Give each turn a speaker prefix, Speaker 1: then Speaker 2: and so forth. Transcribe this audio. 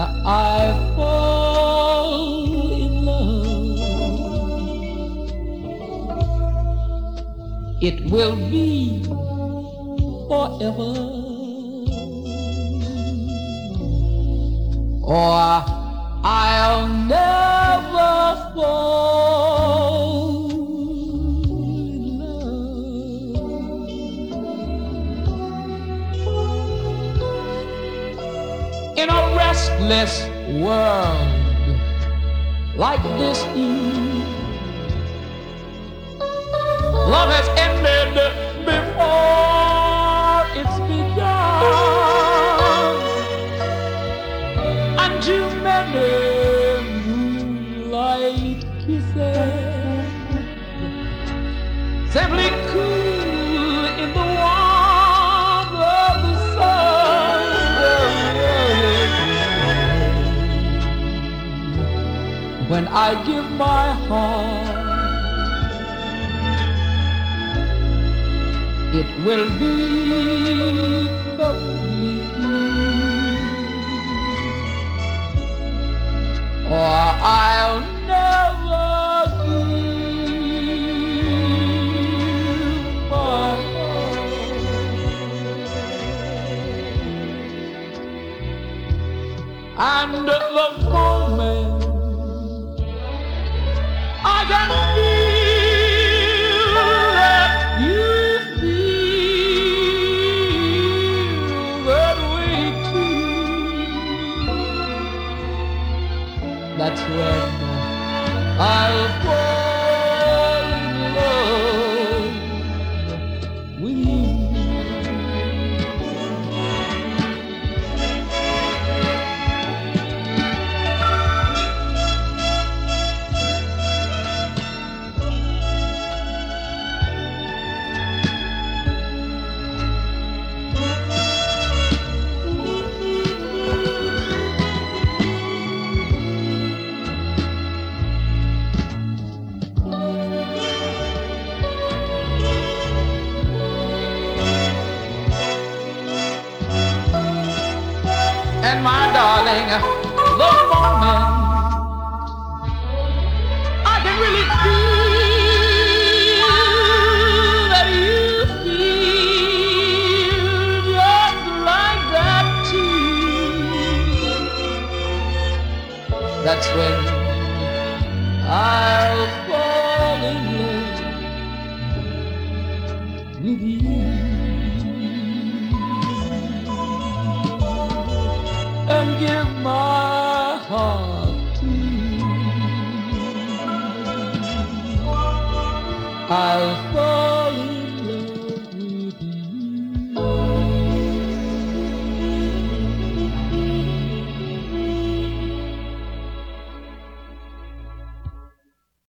Speaker 1: I fall in love, it will be forever, or I'll never fall in love. In a restless world like this, love has ended before it's begun, and too many moonlight kisses simply cool in the warmth of the sun. When I give my heart, it will be totally free, or I'll never give my heart. And the moment I can feel that you feel that way too, that's when I'll fall in love with you. And my darling, the moment I can really feel that you feel just like that too, that's when I'll fall in love with you. And give my heart to you. I'll fall in